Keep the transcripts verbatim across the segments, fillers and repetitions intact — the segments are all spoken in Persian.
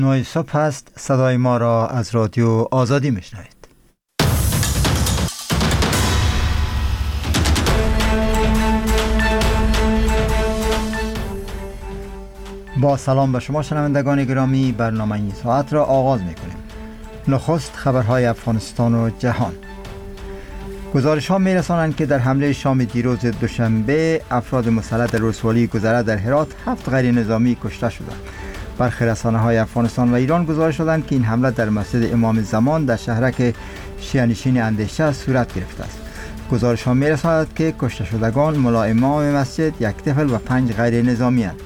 نوع صبح است. صدای ما را از رادیو آزادی میشنوید. با سلام به شما شنوندگان گرامی، برنامه این ساعت را آغاز میکنیم. نخست خبرهای افغانستان و جهان. گزارش ها می رسانند که در حمله شام دیروز دوشنبه افراد مسلح در ولسوالی گذره در هرات هفت غیر نظامی کشته شدند. برخی رسانه های افغانستان و ایران گزارش دادند که این حمله در مسجد امام زمان در شهرک شیعه نشین اندیشه صورت گرفته است. گزارش ها می رساند که کشته شدگان ملا امام مسجد، یک طفل و پنج غیر نظامی اند.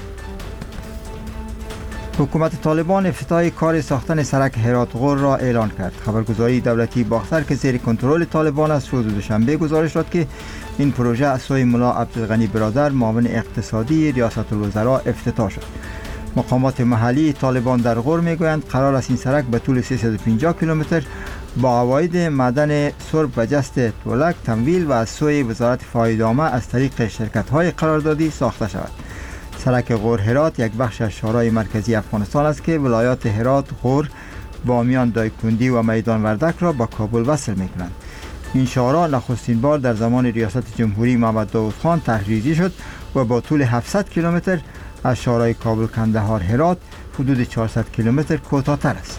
حکومت طالبان افتتاح کار ساختن سرک هرات غور را اعلان کرد. خبرگزاری دولتی باختر که زیر کنترل طالبان است روز دوشنبه گزارش داد که این پروژه از سوی ملا عبدالغنی برادر معاون اقتصادی ریاست الوزراء افتتاح شد. مقامات محلی طالبان در غور میگویند قرار است این سرک به طول سیصد و پنجاه کیلومتر با عواید معدن سرب و جست تولک تمویل و از سوی وزارت فایده‌نامه از طریق شرکت‌های قراردادی ساخته شود. سرک غور هرات یک بخش از شورای مرکزی افغانستان است که ولایات هرات، غور، بامیان، دایکندی و میدان وردک را با کابل وصل می‌کنند. این شورا نخستین بار در زمان ریاست جمهوری محمد داود خان تحریزی شد و با طول هفتصد کیلومتر از شورای کابل کندهار هرات حدود چهارصد کیلومتر کوتاه‌تر است.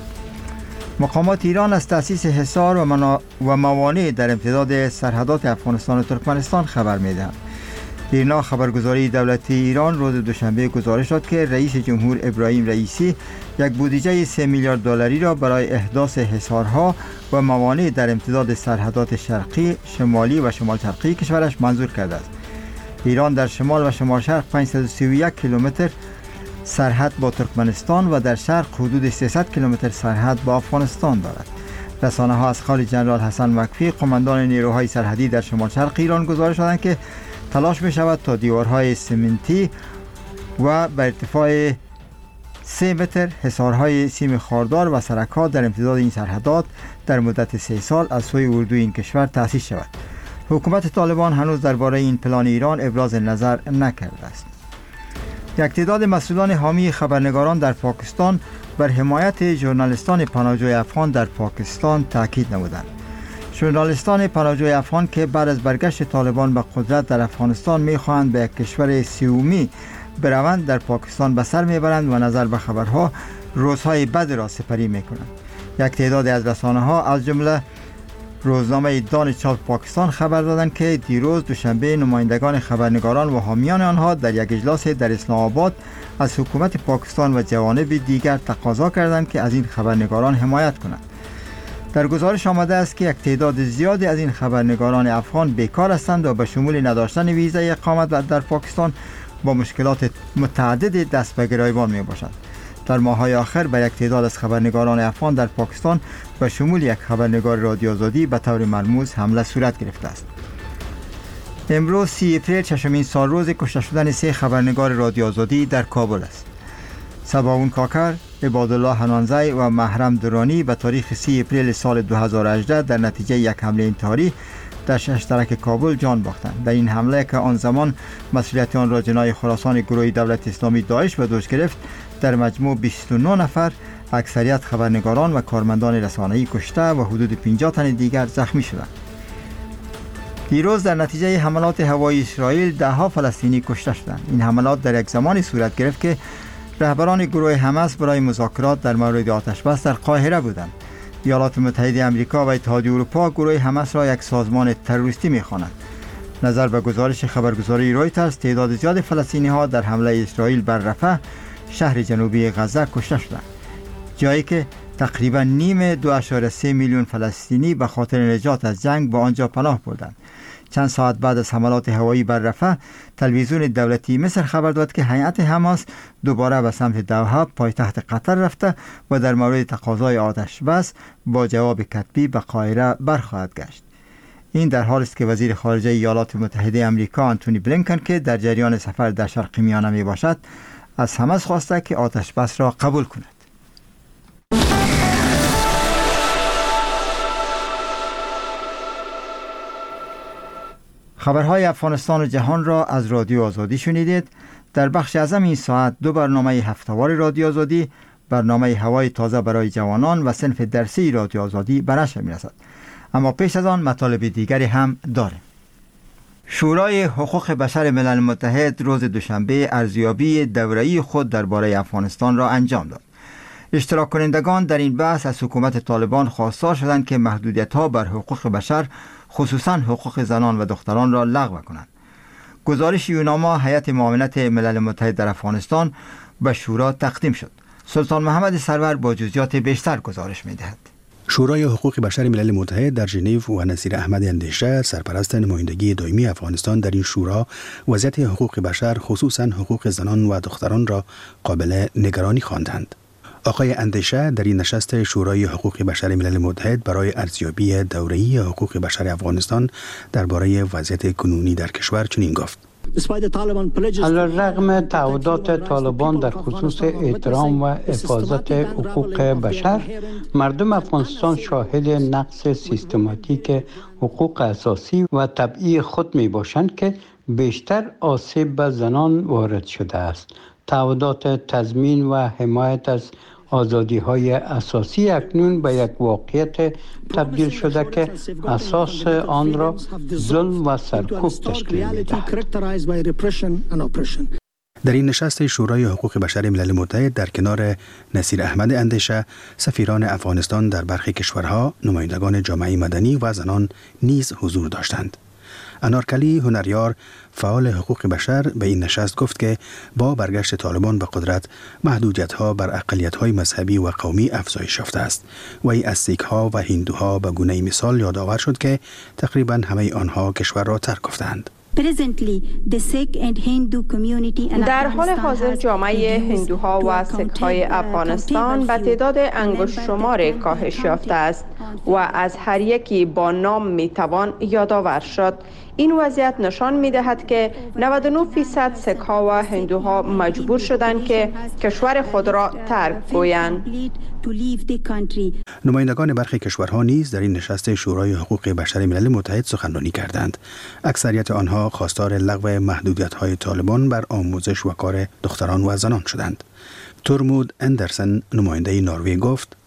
مقامات ایران از تأسیس حصار و, منا... و موانع در امتداد سرحدات افغانستان و ترکمنستان خبر می‌دهند. ایرنا خبرگزاری دولتی ایران روز دوشنبه گزارش داد که رئیس جمهور ابراهیم رئیسی یک بودجه سه میلیارد دلاری را برای احداث حصارها و موانع در امتداد سرحدات شرقی، شمالی و شمال شرقی کشورش منظور کرده است. ایران در شمال و شمال شرق پانصد و سی و یک کیلومتر سرحد با ترکمنستان و در شرق حدود سیصد کیلومتر سرحد با افغانستان دارد. رسانه ها از خال جنرال حسن مکفی قماندان نیروهای سرحدی در شمال شرق ایران گزارش دادند که تلاش می شود تا دیوارهای سمنتی و به ارتفاع سه متر حصارهای سیم خاردار و سرک‌ها در امتداد این سرحدات در مدت سه سال از سوی اردوی این کشور تأسیس شود. حکومت طالبان هنوز درباره این پلان ایران ابراز نظر نکرده است. یک تعداد مسئولان حامی خبرنگاران در پاکستان بر حمایت ژورنالیستان پناهجوی افغان در پاکستان تاکید نمودند. ژورنالیستان پناهجوی افغان که بعد از برگشت طالبان به قدرت در افغانستان می‌خواهند به یک کشور سیومی بروند در پاکستان به سر میبرند و نظر به خبرها روزهای بد را سپری میکنند. یک تعداد از رسانه‌ها از جمله روزنامه دان چاپ پاکستان خبر دادند که دیروز دوشنبه نمایندگان خبرنگاران و حامیان آنها در یک اجلاس در اسلام آباد از حکومت پاکستان و جوانب دیگر تقاضا کردند که از این خبرنگاران حمایت کنند. در گزارش آمده است که یک تعداد زیادی از این خبرنگاران افغان بیکار هستند و به شمول نداشتن ویزای اقامت در پاکستان با مشکلات متعدد دست به گریبان می باشند. در ماه‌های آخر به یک تعداد از خبرنگاران افغان در پاکستان به شمول یک خبرنگار رادیو آزادی به طور ملموس حمله صورت گرفته است. امروز سی اپریل ششمین سال روز کشته شدن سه خبرنگار رادیو آزادی در کابل است. سباون کاکر، عبادالله حنانزی و محرم درانی به تاریخ سی اپریل سال دو هزار و هجده در نتیجه یک حمله انتحاری در ششترک کابل جان باختند. در این حمله که آن زمان مسئولیت آن را جناح خراسان گروه دولت اسلامی داعش به دوش گرفت، در مجموع بیست و نه نفر اکثریت خبرنگاران و کارمندان رسانه‌ای کشته و حدود پنجاه تن دیگر زخمی شدند. دیروز در نتیجه حملات هوایی اسرائیل ده ها فلسطینی کشته شدند. این حملات در یک زمانی صورت گرفت که رهبران گروه حماس برای مذاکرات در مورد آتش بس در قاهره بودند. ایالات متحده آمریکا و اتحادیه اروپا گروه حماس را یک سازمان تروریستی می‌خوانند. نظر به گزارش خبرگزاری رویترز، تعداد زیاد فلسطینی‌ها در حمله اسرائیل بر رفح، شهر جنوبی غزه کشته شدند، جایی که تقریبا نیم دو اشاره سه میلیون فلسطینی به خاطر نجات از جنگ با آنجا پناه بردند. چند ساعت بعد از حملات هوایی بر رفح، تلویزیون دولتی مصر خبر داد که هیئت حماس دوباره به سمت دوحه پایتخت قطر رفته و در مورد تقاضای آتش بس با جواب کتبی به قاهره برخواهد گشت. این در حالی است که وزیر خارجه ایالات متحده آمریکا آنتونی بلینکن که در جریان سفر در شرق میانه می باشد، از حماس خواسته که آتش بس را قبول کند. خبرهای افغانستان و جهان را از رادیو آزادی شنیدید. در بخش اعظم این ساعت دو برنامه هفته‌وار رادیو آزادی برنامه هوای تازه برای جوانان و صنف درسی رادیو آزادی به نشر می‌رسد. اما پیش از آن مطالب دیگری هم داریم. شورای حقوق بشر ملل متحد روز دوشنبه ارزیابی دوره‌ای خود درباره افغانستان را انجام داد. اشتراک کنندگان در این بحث از حکومت طالبان خواستار شدند که محدودیت‌ها بر حقوق بشر خصوصاً حقوق زنان و دختران را لغو کنند. گزارش یوناما هیئت معاونت ملل متحد در افغانستان به شورا تقدیم شد. سلطان محمد سرور با جزئیات بیشتر گزارش می‌دهد. شورای حقوق بشر ملل متحد در ژنو و نصیر احمد اندیشه سرپرست نمایندگی دائمی افغانستان در این شورا وضعیت حقوق بشر خصوصاً حقوق زنان و دختران را قابل نگرانی خواندند. آقای اندیشه در این نشست شورای حقوق بشر ملل متحد برای ارزیابی دوره‌ای حقوق بشر افغانستان درباره وضعیت کنونی در کشور چنین گفت: علیرغم تعهدات طالبان در خصوص احترام و حفاظت حقوق بشر، مردم افغانستان شاهد نقض سیستماتیک حقوق اساسی و طبیعی خود می باشند که بیشتر آسیب به زنان وارد شده است. تعهدات تضمین و حمایت از آزادی‌های اساسی اکنون به یک واقعیت تبدیل شده که اساس آن را ظلم و سرکوب تشکیل می‌دهد. در این نشست شورای حقوق بشر ملل متحد در کنار نصیر احمد اندیشه، سفیران افغانستان در برخی کشورها، نمایندگان جامعه مدنی و زنان نیز حضور داشتند. انارکلی هنریار فعال حقوق بشر به این نشست گفت که با برگشت طالبان به قدرت محدودیت‌ها بر اقلیت‌های مذهبی و قومی افزایش یافته است و ای از سیک‌ها و هندوها به گونه مثال یادآور شد که تقریباً همه آنها کشور را ترک گفتند. در حال حاضر جامعه هندوها و سیک‌های افغانستان به تعداد انگشت شمار کاهش یافته است و از هر یکی با نام میتوان یادآور شد. این وضعیت نشان می‌دهد که نود و نه درصد سیک‌ها و هندوها مجبور شدند که کشور خود را ترک گویند. نمایندگان برخی کشورها نیز در این نشست شورای حقوق بشر ملل متحد سخنرانی کردند. اکثریت آنها خواستار لغو محدودیت‌های طالبان بر آموزش و کار دختران و زنان شدند. تورمود اندرسن نماینده نروژ گفت: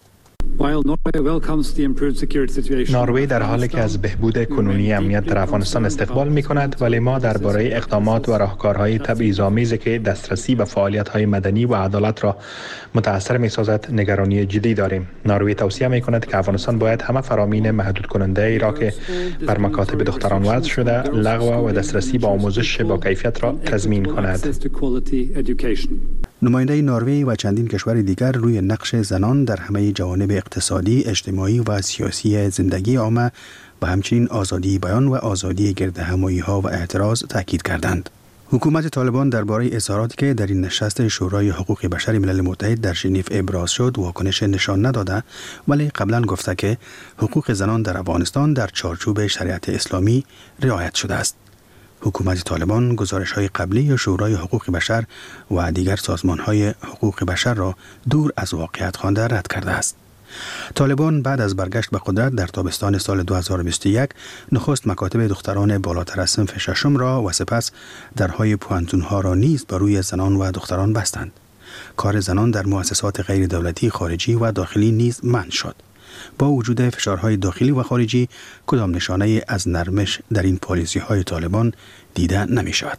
نروژ در حالی که از بهبود کنونی امنیت در افغانستان استقبال می کند، ولی ما درباره اقدامات و راهکارهای تبعیض‌آمیزی که دسترسی به فعالیت‌های مدنی و عدالت را متأثر می سازد نگرانی جدی داریم. نروژ توصیه می کند که افغانستان باید همه فرامین محدود کننده ای را که بر مکاتب دختران وضع شده لغو و دسترسی به آموزش با کیفیت را تضمین کند. نماینده نروژ و چندین کشور دیگر روی نقش زنان در همه جوانب اقتصادی، اجتماعی و سیاسی زندگی عامه و همچنین آزادی بیان و آزادی گردهمایی‌ها و اعتراض تاکید کردند. حکومت طالبان درباره اظهاراتی که در این نشست شورای حقوق بشر ملل متحد در ژنو ابراز شد واکنش نشان نداده، ولی قبلا گفته که حقوق زنان در افغانستان در چارچوب شریعت اسلامی رعایت شده است. حکومت طالبان گزارش‌های قبلی شورای حقوق بشر و دیگر سازمان‌های حقوق بشر را دور از واقعیت خوانده رد کرده است. طالبان بعد از برگشت به قدرت در تابستان سال دو هزار و بیست و یک نخست مکاتب دختران بالاتر از صنف ششم را و سپس درهای پوانتون‌ها را نیز بر روی زنان و دختران بستند. کار زنان در مؤسسات غیر دولتی خارجی و داخلی نیز منع شد. با وجود فشارهای داخلی و خارجی کدام نشانه از نرمش در این پالیسی‌های طالبان دیده نمی شود.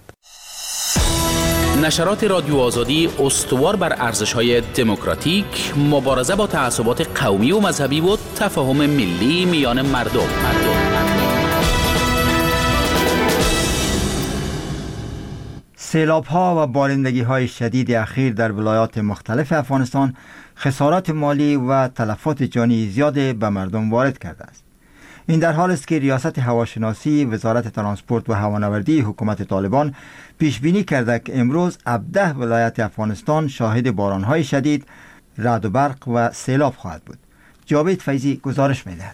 نشرات رادیو آزادی استوار بر ارزش‌های دموکراتیک، مبارزه با تعصبات قومی و مذهبی و تفاهم ملی میان مردم. مردم. سیلاب‌ها و بارندگی‌های شدید اخیر در ولایات مختلف افغانستان خسارات مالی و تلفات جانی زیاد به مردم وارد کرده است. این در حال است که ریاست هواشناسی وزارت ترانسپورت و هوانوردی حکومت طالبان پیش بینی کرده که امروز هفده ولایت افغانستان شاهد باران‌های شدید، رعد و برق و سیلاب خواهد بود. جاوید فیضی گزارش می‌دهد.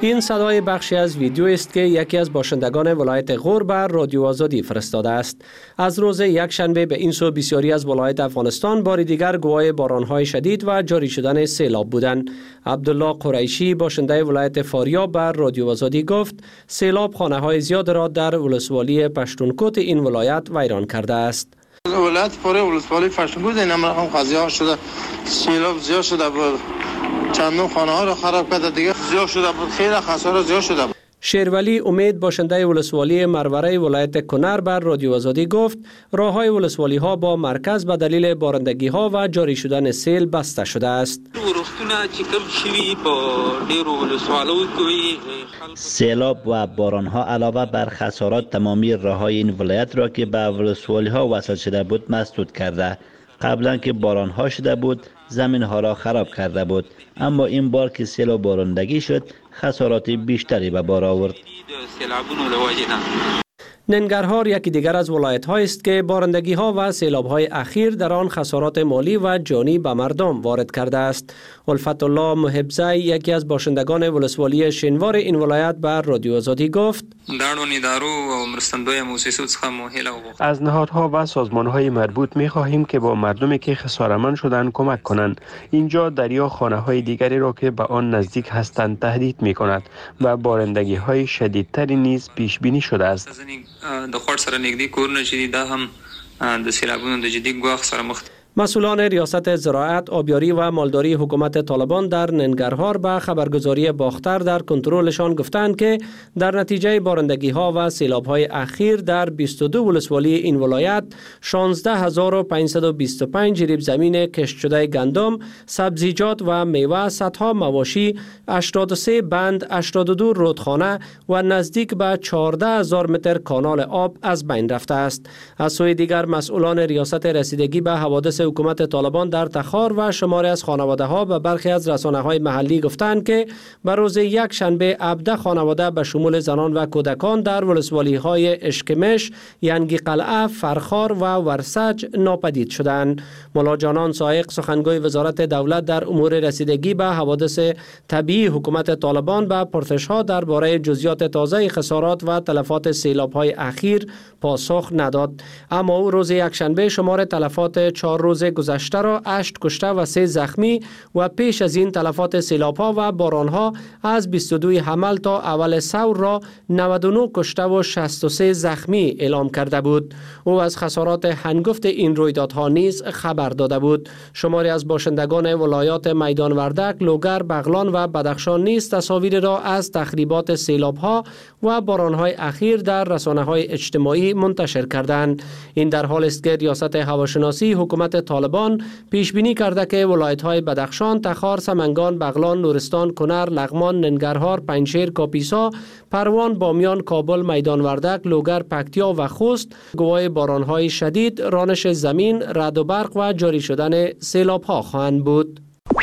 این صدای بخشی از ویدیو است که یکی از باشندگان ولایت غور بر رادیو آزادی فرستاده است. از روز یک شنبه به این سو بسیاری از ولایت افغانستان بار دیگر گواه بارانهای شدید و جاری شدن سیلاب بودند. عبدالله قریشی باشنده ولایت فاریاب بر رادیو آزادی گفت سیلاب خانه‌های زیاد را در ولسوالی پشتونکوت این ولایت ویران کرده است. ولایت فاریاب ولسوالی پشتونکوت این هم قضیه شده، سیلاب زیاد شده بود، چندین خانه ها را خراب کرده، دیگه زیاد شده بود، خیلی خسارات زیاد شده بود. شیرولی امید باشنده ولسوالی مروره ولایت کنر بر رادیو آزادی گفت راههای ولسوالی ها با مرکز به دلیل بارندگی ها و جاری شدن سیل بسته شده است. سیلاب و باران ها علاوه بر خسارات تمامی راههای این ولایت را که به ولسوالی ها وصل شده بود مسدود کرده. قبلا که باران ها شده بود زمین ها را خراب کرده بود، اما این بار که سیل و بارندگی شد خسارات بیشتری به بار آورد. ننگرهار یکی دیگر از ولایت ها است که بارندگی ها و سیلاب های اخیر در آن خسارات مالی و جانی به مردم وارد کرده است. الفت الله محبزی یکی از باشندگان ولسوالی شینوار این ولایت بر رادیو آزادی گفت از نهادها و سازمانهای مربوط می خواهیم که با مردمی که خسارتمند شدند کمک کنند. اینجا دریا خانه های دیگری را که به آن نزدیک هستند تهدید می کند و بارندگی های شدیدتری نیز پیش بینی شده است. د خور سره نږدې کورونه چې دي دا هم د سیلابونو د جدي ګواښ سره مخ دي. مسئولان ریاست زراعت، آبیاری و مالداری حکومت طالبان در ننگرهار به خبرگزاری باختر در کنترلشان گفتند که در نتیجه بارندگی ها و سیلاب های اخیر در بیست و دو ولسوالی این ولایت شانزده هزار و پانصد و بیست و پنج جریب زمین کشت شده گندم، سبزیجات و میوه، صدها مواشی، هشتاد و سه بند، هشتاد و دو رودخانه و نزدیک به چهارده هزار متر کانال آب از بین رفته است. از سوی دیگر مسئولان ریاست رسیدگی به حوادث حکومت طالبان در تخار و شماری از خانواده ها به برخی از رسانه های محلی گفتند که به روز یک شنبه هفده خانواده به شمول زنان و کودکان در ولسوالی های اشکمش، ینگی قلعه، فرخار و ورسج ناپدید شدند. مولا جانان سایق سخنگوی وزارت دولت در امور رسیدگی به حوادث طبیعی حکومت طالبان به پرسش ها درباره جزئیات تازه خسارات و تلفات سیلاب های اخیر پاسخ نداد، اما او روز یک شنبه شمار تلفات چهار روز گذشته را هشت کشته و سه زخمی و پیش از این تلفات سیلاب ها و باران ها از بیست و دو حمل تا اول ثور را نود و نه کشته و شصت و سه زخمی اعلام کرده بود. او از خسارات هنگفت این رویدادها نیز خبر داده بود. شماری از باشندگان ولایات میدان وردک، لوگر، بغلان و بدخشان نیز تصاویر را از تخریبات سیلاب ها و باران های اخیر در رسانه های اجتماعی منتشر کردند. این در حال است که ریاست هواشناسی حکومت طالبان پیش بینی کرده که ولایت‌های بدخشان، تخار، سمنگان، بغلان، نورستان، کنر، لغمان، ننگرهار، پنجشیر، کاپیسا، پروان، بامیان، کابل، میدان وردک، لوگر، پکتیا و خوست گواه باران‌های شدید، رانش زمین، رعد و برق و جاری شدن سیلاب‌ها خواهند بود.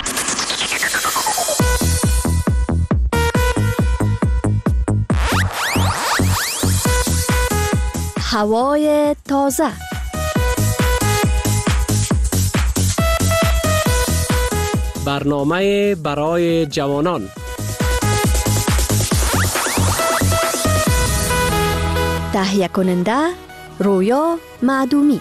هوای تازه. برنامه برای جوانان. تهیه کننده رویا معدومی.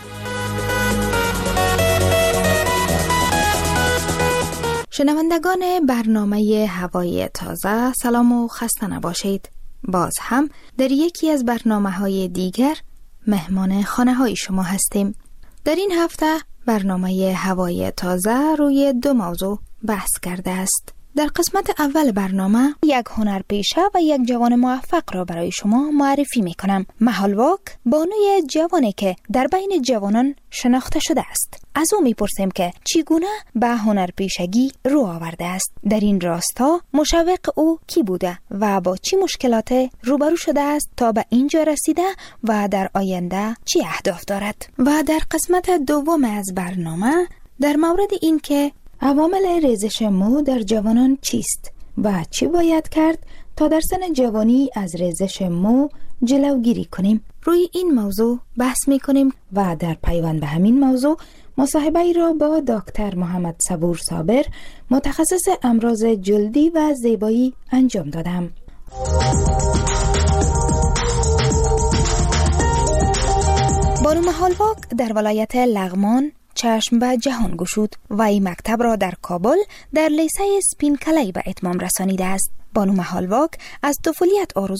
شنوندگان برنامه هوای تازه، سلام و خسته نباشید. باز هم در یکی از برنامه‌های دیگر مهمان خانه‌های شما هستیم. در این هفته برنامه هوای تازه روی دو موضوع بحث کرده است. در قسمت اول برنامه یک هنرپیشه و یک جوان موفق را برای شما معرفی می کنم. محالواک بانوی جوانی که در بین جوانان شناخته شده است. از او می پرسیم که چگونه به هنرپیشگی رو آورده است. در این راستا مشوق او کی بوده و با چی مشکلات روبرو شده است تا به اینجا رسیده و در آینده چی اهداف دارد. و در قسمت دوم از برنامه در مورد این که عوامل ریزش مو در جوانان چیست و چی باید کرد تا در سن جوانی از ریزش مو جلوگیری کنیم، روی این موضوع بحث می کنیم و در پیوند به همین موضوع مصاحبه ای را با دکتر محمد صبور صابر، متخصص امراض جلدی و زیبایی انجام دادم. بانو محالواک در ولایت لغمان چشم به جهان گشود و این مکتب را در کابل در لیسه سپین کلی به اتمام رسانیده است. بانو محالواک از طفولیت آرزو